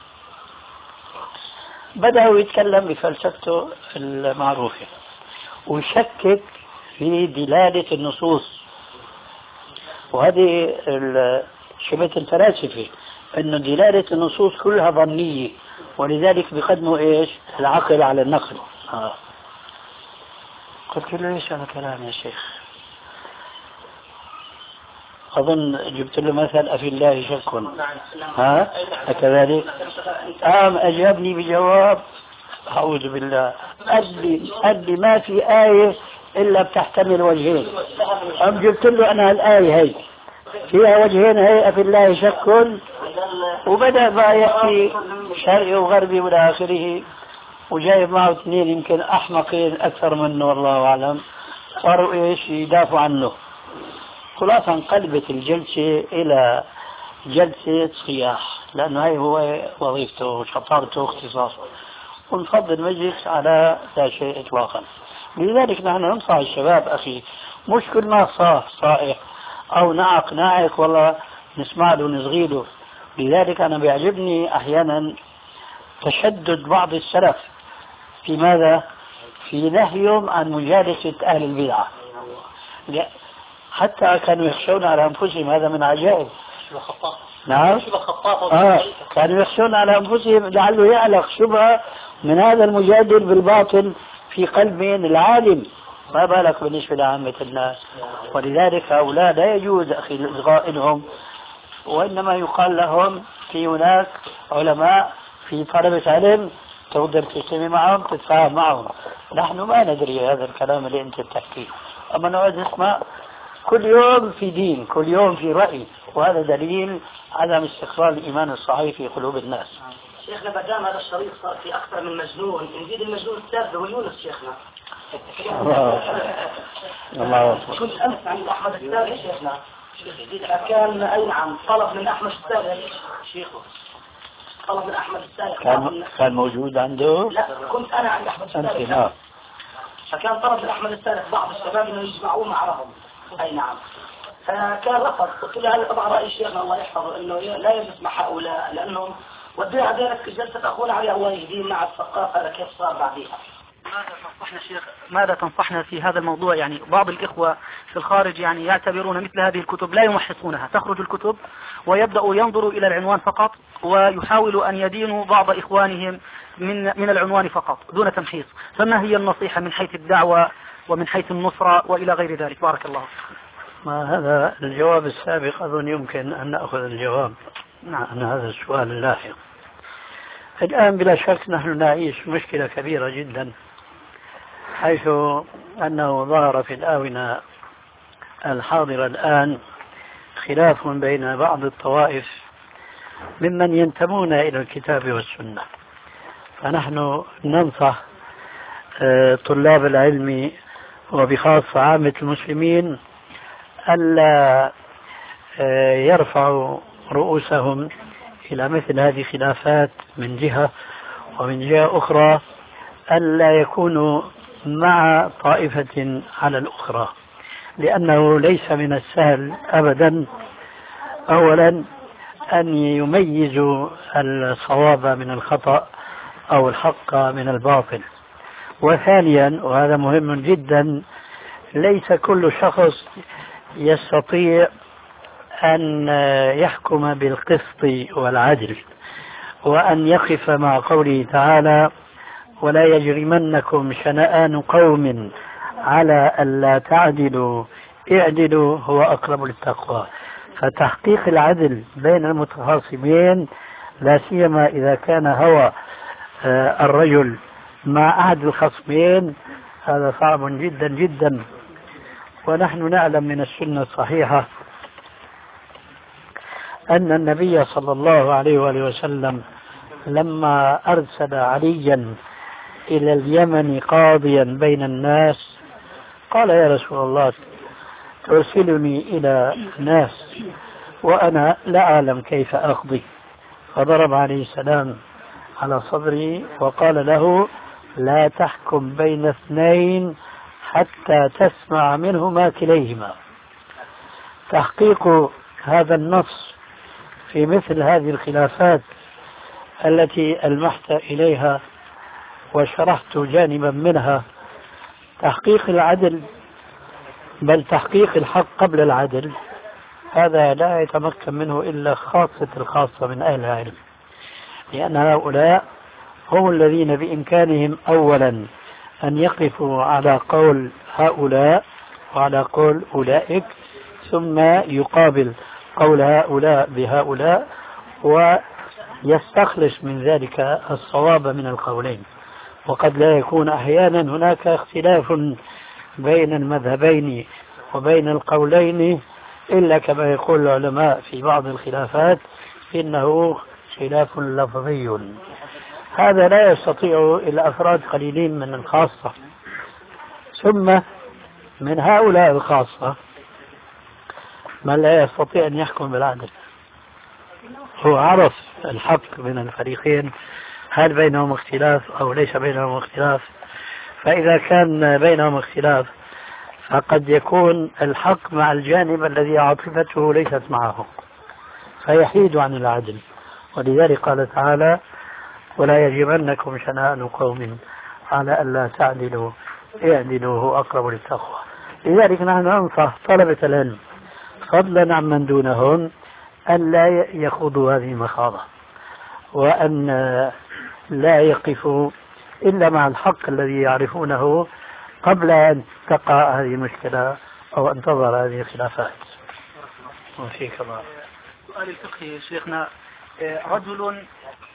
بدأوا يتكلم بفلسفته المعروفة ويشكك في دلالة النصوص، وهذه شبه الفلاسفة أن دلالة النصوص كلها ظنية، ولذلك بيقدموا إيش العقل على النقل. آه. قلت له إيش هذا كلام يا شيخ؟ أظن جبت له مثل أفي الله شك. ها كذلك قام أجابني بجواب أعوذ بالله، قال لي قال لي ما في آية إلا بتحتمل وجهين. أم جبت له أنا الآية هي فيها وجهين، هي أفي الله شك، وبدأ بقى يحكي شرقي وغربي وإلى آخره، وجايب معه اثنين يمكن أحمقين أكثر منه والله أعلم، صاروا إيش يدافعوا عنه. خلاصة انقلبت الجلسة إلى جلسة صياح، لأنه هاي هو وظيفته وشطارته واختصاصه، ونفضل المجلس على لا شيء إطلاقا. لذلك نحن ننصح الشباب أخي، مش كل ما صاح صائح أو نعق ناعق والله نسمع له ونصغي له. لذلك أنا بيعجبني أحيانا تشدد بعض السلف في ماذا؟ في نهيهم عن مجالسة أهل البدعة، حتى كانوا يخشون على أنفسهم. هذا من عجائب. نعم آه. كانوا يخشون على أنفسهم لعله يعلق شبهة من هذا المجادل بالباطل في قلب من العالم، ما بالك بالنسبة لعامة الناس. ولذلك هؤلاء لا يجوز أخي الإصغاء لهم، وإنما يقال لهم في هناك علماء في طلبة علم تقدر تجتمع معهم تتفاهم معهم. نحن ما ندري هذا الكلام اللي أنت تحكيه، أما نقعد نسمع كل يوم في دين، كل يوم في رأي، وهذا دليل عدم استقرار الإيمان الصحيح في قلوب الناس. شيخنا ما دام هذا الشريط صار في أكثر من مجنون، نزيد المجنون الثالث هو يونس شيخنا. الله كنت أمس عند أحمد السابق شيخنا، كان أي نعم طلب من أحمد السابق شيخه، طلب من أحمد السابق كان كان موجود عنده؟ لا كنت أنا عند أحمد السابق، فكان طلب من أحمد السابق بعض الشباب إنه يجمعوه معهم. أي نعم. فكان رفض، قلت له هذا طبعا رأي شيخنا الله يحفظه إنه لا يجلس مع هؤلاء لأنهم ودينا ذلك جلسة أخونا علي الله يهديه مع الثقافة هذا كيف صار بعديها. ماذا تنصحنا شيخ ماذا تنصحنا في هذا الموضوع؟ يعني بعض الإخوة في الخارج يعني يعتبرون مثل هذه الكتب لا يمحصونها، تخرج الكتب ويبدأوا ينظروا إلى العنوان فقط ويحاولوا أن يدينوا بعض إخوانهم من من العنوان فقط دون تمحيص، فما هي النصيحة من حيث الدعوة ومن حيث النصرة وإلى غير ذلك؟ بارك الله. ما هذا الجواب السابق أظن يمكن أن نأخذ الجواب عن هذا السؤال اللاحق. الآن بلا شك نحن نعيش مشكلة كبيرة جدا، حيث أنه ظهر في الآونة الحاضرة الآن خلاف بين بعض الطوائف ممن ينتمون إلى الكتاب والسنة. فنحن ننصح طلاب العلم وبخاصة عامة المسلمين ألا يرفعوا رؤوسهم إلى مثل هذه الخلافات من جهة، ومن جهة أخرى ألا يكونوا مع طائفة على الأخرى، لأنه ليس من السهل أبدا أولا أن يميزوا الصواب من الخطأ أو الحق من الباطل، وثانيا وهذا مهم جدا ليس كل شخص يستطيع أن يحكم بالقسط والعدل وأن يقف مع قوله تعالى ولا يجرمنكم شنآن قوم على ألا تعدلوا اعدلوا هو أقرب للتقوى. فتحقيق العدل بين المتخاصمين لا سيما إذا كان هو الرجل مع أحد الخصمين هذا صعب جدا جدا. ونحن نعلم من السنة الصحيحة أن النبي صلى الله عليه وآله وسلم لما أرسل عليا إلى اليمن قاضيا بين الناس قال يا رسول الله ترسلني إلى ناس وأنا لا أعلم كيف أقضي، فضرب عليه السلام على صدري وقال له لا تحكم بين اثنين حتى تسمع منهما كليهما. تحقيق هذا النص في مثل هذه الخلافات التي ألمحت إليها وشرحت جانبا منها، تحقيق العدل بل تحقيق الحق قبل العدل، هذا لا يتمكن منه إلا خاصة الخاصة من أهل العلم، لأن هؤلاء هم الذين بإمكانهم أولا أن يقفوا على قول هؤلاء وعلى قول أولئك، ثم يقابل قول هؤلاء بهؤلاء ويستخلص من ذلك الصواب من القولين. وقد لا يكون أحيانا هناك اختلاف بين المذهبين وبين القولين إلا كما يقول العلماء في بعض الخلافات إنه خلاف لفظي، هذا لا يستطيع إلا أفراد قليلين من الخاصة. ثم من هؤلاء الخاصة من لا يستطيع أن يحكم بالعدل، هو عرف الحق من الفريقين هل بينهم اختلاف أو ليس بينهم اختلاف، فإذا كان بينهم اختلاف فقد يكون الحق مع الجانب الذي عاطفته ليست معه فيحيد عن العدل. ولذلك قال تعالى ولا يجرمنكم شنآن قوم على ألا تعدلوا اعدلوا هو أقرب للتقوى. لذلك نحن ننصح طلبة العلم فضلا عن من دونهم أن لا يخوضوا هذه المخاضة، وأن لا يقفوا إلا مع الحق الذي يعرفونه قبل أن تقع هذه المشكلة أو أن تظهر هذه الخلافات. وفيك الله. سؤال الفقهي شيخنا، رجل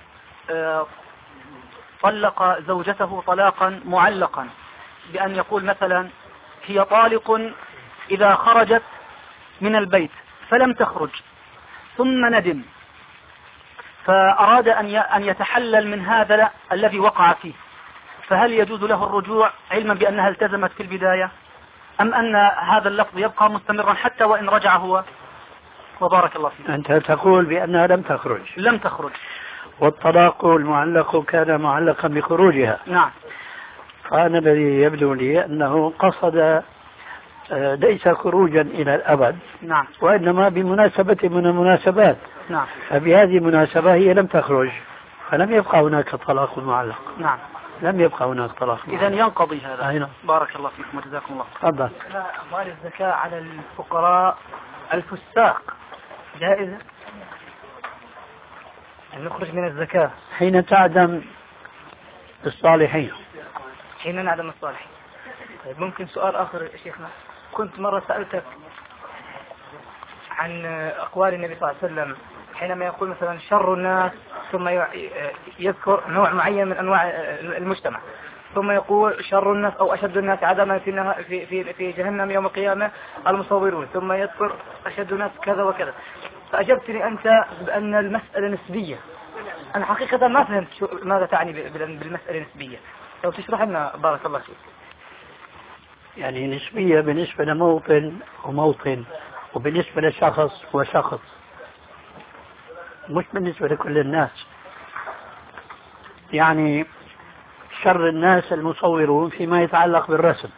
طلق زوجته طلاقا معلقا بأن يقول مثلا هي طالق إذا خرجت من البيت فلم تخرج ثم ندم فأراد أن يتحلل من هذا الذي وقع فيه، فهل يجوز له الرجوع علما بأنها التزمت في البداية، أم أن هذا اللفظ يبقى مستمرا حتى وإن رجع هو؟ وبارك الله فيك. أنت تقول بأنها لم تخرج. لم تخرج. والطلاق المعلق كان معلقا بخروجها. نعم. فأنا الذي يبدو لي أنه قصد ليس خروجا إلى الأبد. نعم. وإنما بمناسبة من المناسبات. نعم. فبهذه المناسبة هي لم تخرج، فلم يبقى هناك طلاق معلق. نعم. لم يبقى هناك طلاق معلق. إذن ينقضي هذا. أينا. بارك الله فيكم وجزاكم الله. تفضل. أموال الزكاة على الفقراء الفساق جائزة؟ أن نخرج من الزكاة حين تعدم الصالحين. حين نعدم الصالحين. طيب ممكن سؤال آخر يا شيخنا؟ كنت مرة سألتك عن أقوال النبي صلى الله عليه وسلم حينما يقول مثلا شر الناس، ثم يذكر نوع معين من أنواع المجتمع، ثم يقول شر الناس أو أشد الناس عدما في في في جهنم يوم القيامة المصورون، ثم يذكر أشد الناس كذا وكذا. فأجبتني أنت بأن المسألة نسبية. أنا حقيقة ما فهمت شو ماذا تعني بالمسألة نسبية، لو تشرح لنا بارك الله فيك. يعني نسبية بالنسبة لموطن وموطن، وبالنسبة لشخص وشخص، مش بالنسبة لكل الناس. يعني شر الناس المصورون فيما يتعلق بالرسم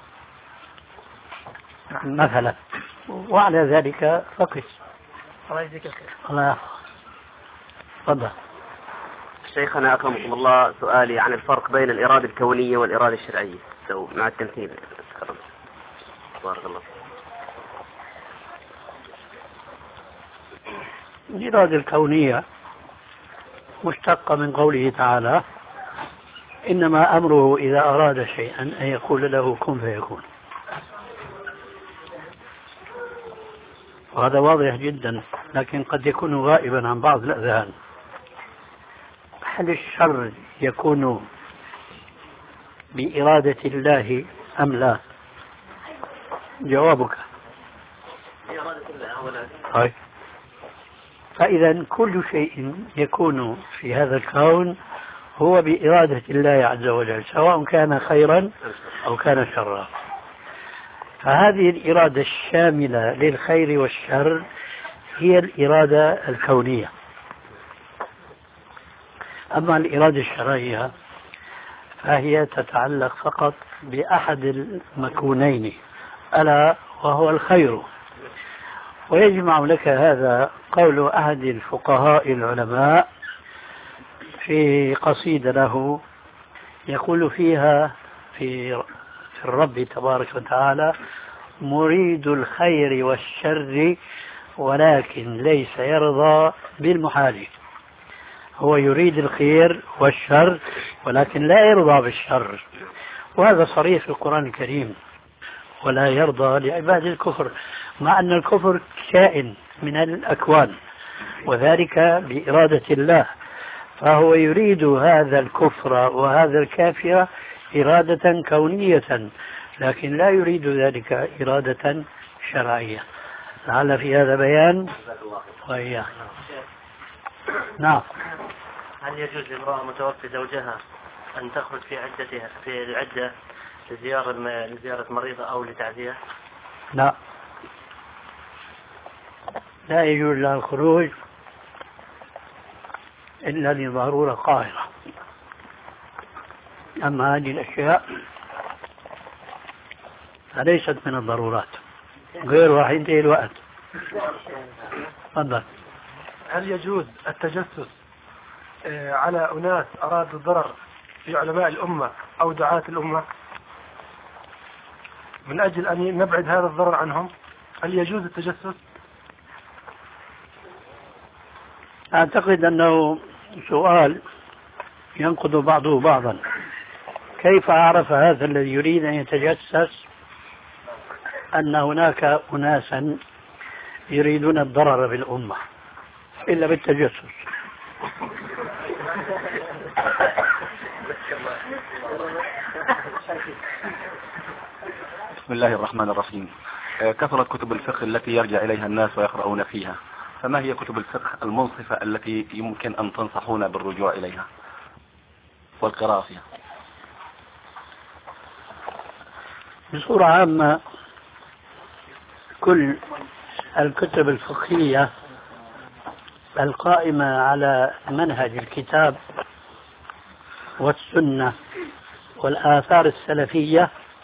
مثلا، وعلى ذلك فقس. الله يجزيك الخير. الله يحفظك. تفضل. شيخنا أكرمكم الله، سؤالي عن الفرق بين الإرادة الكونية والإرادة الشرعية لو مع التمثيل. بارك الله. الإرادة الكونية مشتقة من قوله تعالى إنما أمره إذا أراد شيئا أن يقول له كن فيكون. وهذا واضح جدا، لكن قد يكون غائبا عن بعض الأذهان. هل الشر يكون بإرادة الله أم لا؟ جوابك. بإرادة الله أولا. طيب. فإذا كل شيء يكون في هذا الكون هو بإرادة الله عز وجل، سواء كان خيرا أو كان شرا. فهذه الإرادة الشاملة للخير والشر هي الإرادة الكونية. أما الإرادة الشرعية فهي تتعلق فقط بأحد المكونين، ألا وهو الخير. ويجمع لك هذا قول أحد الفقهاء العلماء في قصيدة له يقول فيها في في الرب تبارك وتعالى مريد الخير والشر ولكن ليس يرضى بالمحال. هو يريد الخير والشر ولكن لا يرضى بالشر، وهذا صريح في القرآن الكريم. ولا يرضى لعباد الكفر، مع أن الكفر كائن من الأكوان وذلك بإرادة الله، فهو يريد هذا الكفر وهذا الكافر إرادة كونية، لكن لا يريد ذلك إرادة شرعية. لعل في هذا بيان. وإياه. نعم. هل يجوز لامرأة متوفي زوجها أن تخرج في عدتها في العدة لزيارة لزيارة مريضة أو لتعزية؟ لا، لا يجوز لها الخروج إلا لضرورة قاهرة. أما هذه الأشياء فليست من الضرورات، غير راح ينتهي الوقت. تفضل. هل يجوز التجسس على أناس أرادوا الضرر في علماء الأمة أو دعاة الأمة من أجل أن نبعد هذا الضرر عنهم؟ هل يجوز التجسس؟ أعتقد أنه سؤال ينقض بعضه بعضا. كيف أعرف هذا الذي يريد أن يتجسس أن هناك أناسا يريدون الضرر بالأمة إلا بالتجسس؟ بسم الله الرحمن الرحيم. كثرت كتب الفقه التي يرجع إليها الناس ويقرؤون فيها، فما هي كتب الفقه المنصفة التي يمكن أن تنصحونا بالرجوع إليها والقراءة فيها؟ بصورة عامة كل الكتب الفقهية القائمة على منهج الكتاب والسنة والآثار السلفية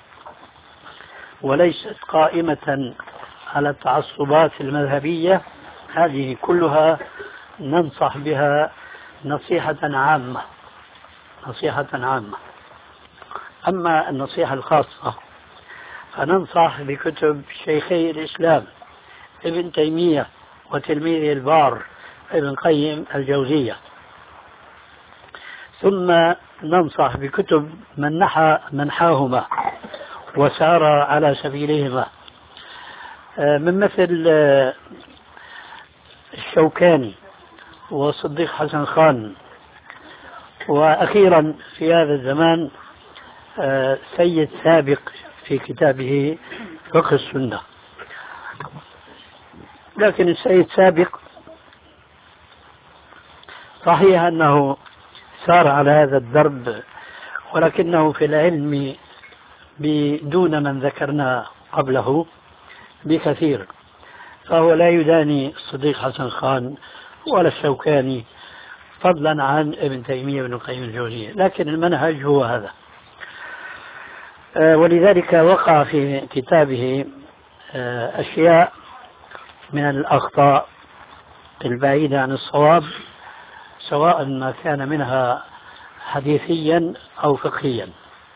وليست قائمة على التعصبات المذهبية، هذه كلها ننصح بها نصيحة عامة نصيحة عامة. أما النصيحة الخاصة فننصح بكتب شيخي الإسلام ابن تيمية وتلميذه البار ابن قيم الجوزية، ثم ننصح بكتب من نحى منحاهما وسار على سبيلهما من مثل الشوكاني وصديق حسن خان، وأخيرا في هذا الزمان سيد سابق في كتابه فقه السنة. لكن السيد سابق صحيح أنه سار على هذا الدرب، ولكنه في العلم بدون من ذكرنا قبله بكثير، فهو لا يداني الصديق حسن خان ولا الشوكاني فضلا عن ابن تيمية وابن القيم الجوزية، لكن المنهج هو هذا. ولذلك وقع في كتابه أشياء من الأخطاء البعيدة عن الصواب، سواء ما كان منها حديثيا أو فقهيا،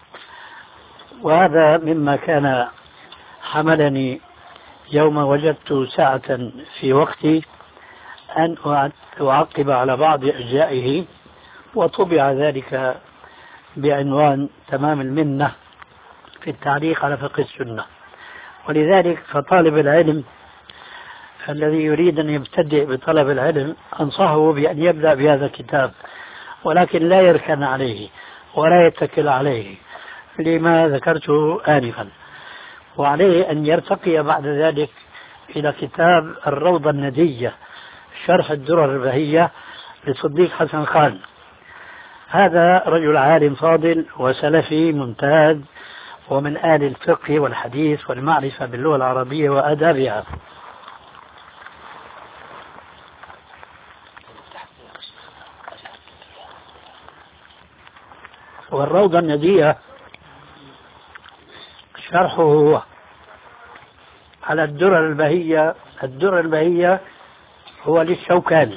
وهذا مما كان حملني يوم وجدت ساعة في وقتي أن أعقب على بعض أجزائه، وطبع ذلك بعنوان تمام المنة في التعليق على فقه السنة. ولذلك فطالب العلم الذي يريد أن يبتدئ بطلب العلم أنصحه بأن يبدأ بهذا الكتاب، ولكن لا يركن عليه ولا يتكل عليه لما ذكرته آنفا، وعليه أن يرتقي بعد ذلك إلى كتاب الروضة الندية شرح الدرر البهية لصديق حسن خان. هذا رجل عالم فاضل وسلفي ممتاز ومن آل الفقه والحديث والمعرفة باللغة العربية وآدابها. والروضة الندية شرحه هو على الدرر البهية. الدرر البهية هو للشوكاني،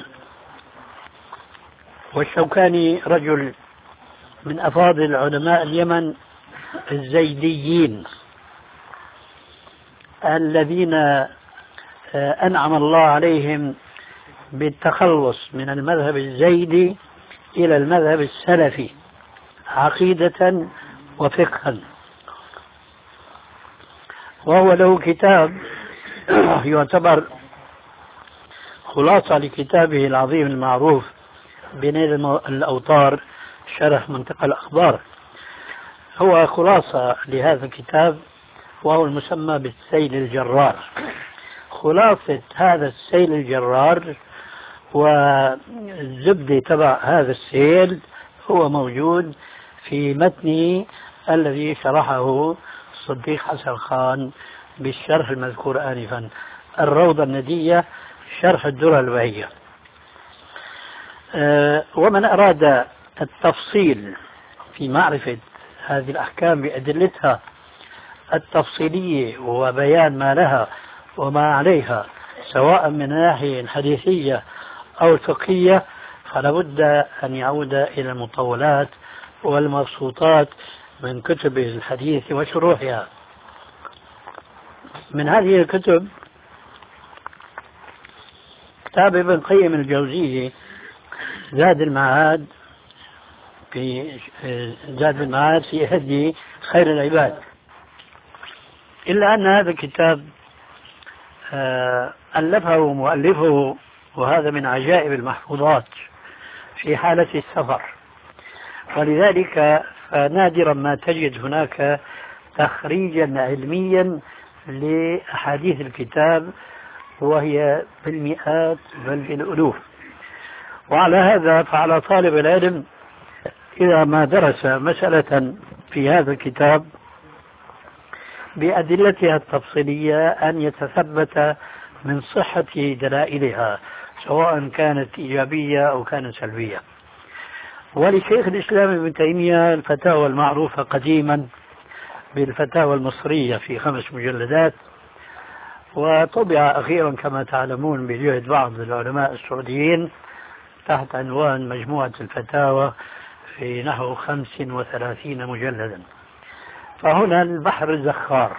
والشوكاني رجل من أفاضل علماء اليمن الزيديين الذين أنعم الله عليهم بالتخلص من المذهب الزيدي إلى المذهب السلفي عقيدة وفقها. وهو له كتاب يعتبر خلاصة لكتابه العظيم المعروف بنيل الأوطار شرح منتقى الأخبار، هو خلاصة لهذا الكتاب وهو المسمى بالسيل الجرار. خلاصة هذا السيل الجرار والزبدة تبع هذا السيل هو موجود في متنه الذي شرحه الصديق حسن خان بالشرح المذكور آنفا، الروضة الندية شرح الدرر البهية. أه ومن أراد التفصيل في معرفة هذه الأحكام بأدلتها التفصيلية وبيان ما لها وما عليها سواء من الناحية الحديثية أو الفقهية، فلا بد أن يعود إلى المطولات والمبسوطات من كتب الحديث وشروحها. من هذه الكتب كتاب ابن قيم الجوزية زاد المعاد في زاد المعاد في هدي خير العباد، إلا أن هذا الكتاب ألفه مؤلفه وهذا من عجائب المحفوظات في حالة السفر، ولذلك فنادرا ما تجد هناك تخريجا علميا لأحاديث الكتاب وهي بالمئات بل بالألوف. وعلى هذا فعلى طالب العلم إذا ما درس مسألة في هذا الكتاب بأدلتها التفصيلية أن يتثبت من صحة دلائلها سواء كانت إيجابية أو كانت سلبية. ولشيخ الإسلام ابن تيمية الفتاوى المعروفة قديما بالفتاوى المصرية في خمس مجلدات، وطبع أخيرا كما تعلمون بجهد بعض العلماء السعوديين تحت عنوان مجموعة الفتاوى في نحو خمس وثلاثين مجلدا. فهنا البحر زخار.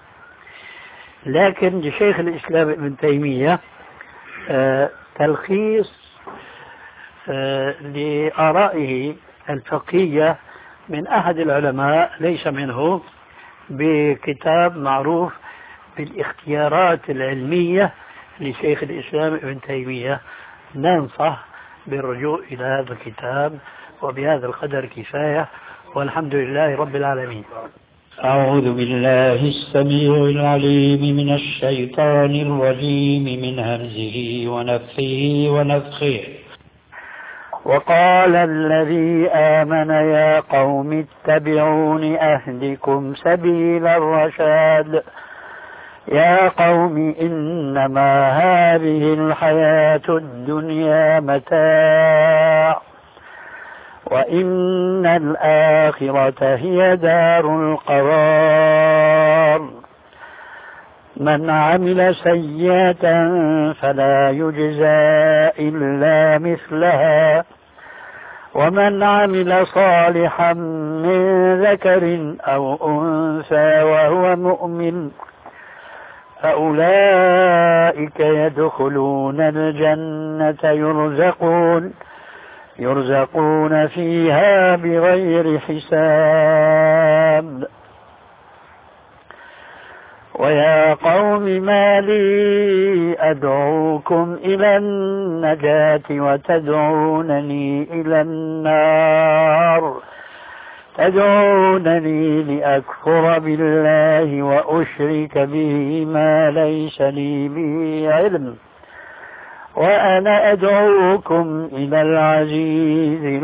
لكن لشيخ الإسلام ابن تيمية آه تلخيص آه لآرائه الفقهية من أحد العلماء ليس منه، بكتاب معروف بالاختيارات العلمية لشيخ الإسلام ابن تيمية. ننصح بالرجوع إلى هذا الكتاب، وبهذا القدر كفاية، والحمد لله رب العالمين. أعوذ بالله السميع العليم من الشيطان الرجيم من همزه ونفخه ونفخه. وقال الذي آمن يا قوم اتبعون أهدكم سبيل الرشاد يا قوم إنما هذه الحياة الدنيا متاع وإن الآخرة هي دار القرار. من عمل سيئة فلا يجزى إلا مثلها ومن عمل صالحا من ذكر أو أنثى وهو مؤمن فأولئك يدخلون الجنة يرزقون يرزقون فيها بغير حساب. ويا قوم ما لي أدعوكم إلى النجاة وتدعونني إلى النار تدعونني لأكفر بالله وأشرك به ما ليس لي به علم وأنا أدعوكم إلى العزيز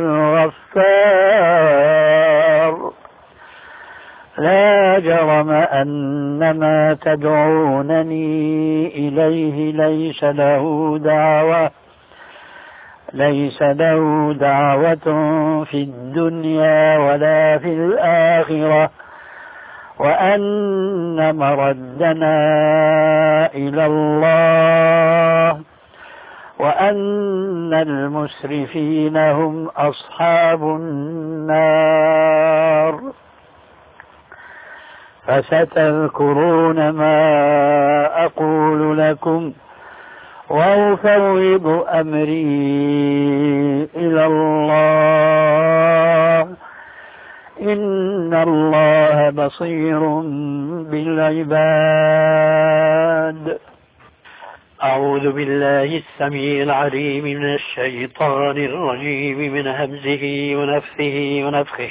الغفار. لا جرم أن ما تدعونني إليه ليس له دعوة ليس له دعوة في الدنيا ولا في الآخرة وأن مردنا إلى الله وأن المسرفين هم أصحاب النار. فستذكرون ما أقول لكم وأفوض أمري إلى الله إن الله بصير بالعباد. أعوذ بالله السميع العليم من الشيطان الرجيم من همزه ونفثه ونفخه.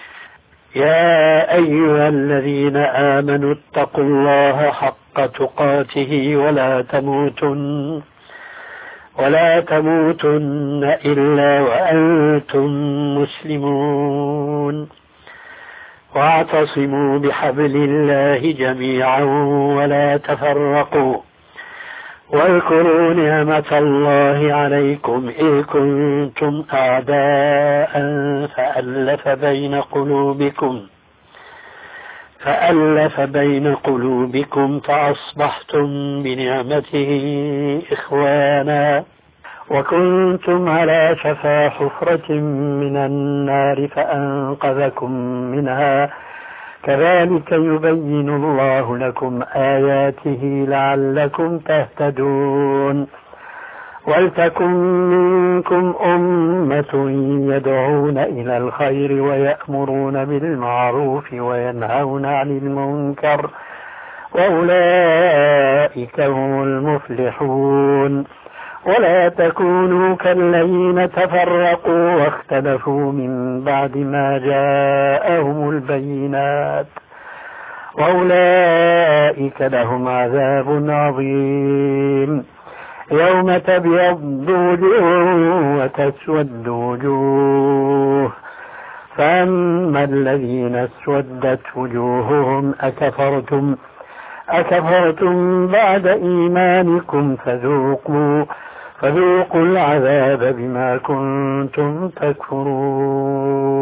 يا أيها الذين آمنوا اتقوا الله حق تقاته ولا تموتن ولا تموتن إلا وأنتم مسلمون واعتصموا بحبل الله جميعا ولا تفرقوا واذكروا نعمة الله عليكم إذ كنتم أعداء فألف بين قلوبكم فألف بين قلوبكم فأصبحتم بنعمته إخوانا وكنتم على شفا حفرة من النار فأنقذكم منها كذلك يبين الله لكم آياته لعلكم تهتدون. ولتكن منكم أمة يدعون إلى الخير ويأمرون بالمعروف وينهون عن المنكر وأولئك هم المفلحون. ولا تكونوا كالذين تفرقوا واختلفوا من بعد ما جاءهم البينات وأولئك لهم عذاب عظيم. يوم تبيض وجوه وتسود وجوه فأما الذين اسودت وجوههم أكفرتم أكفرتم بعد إيمانكم فذوقوا فذوقوا العذاب بما كنتم تكفرون.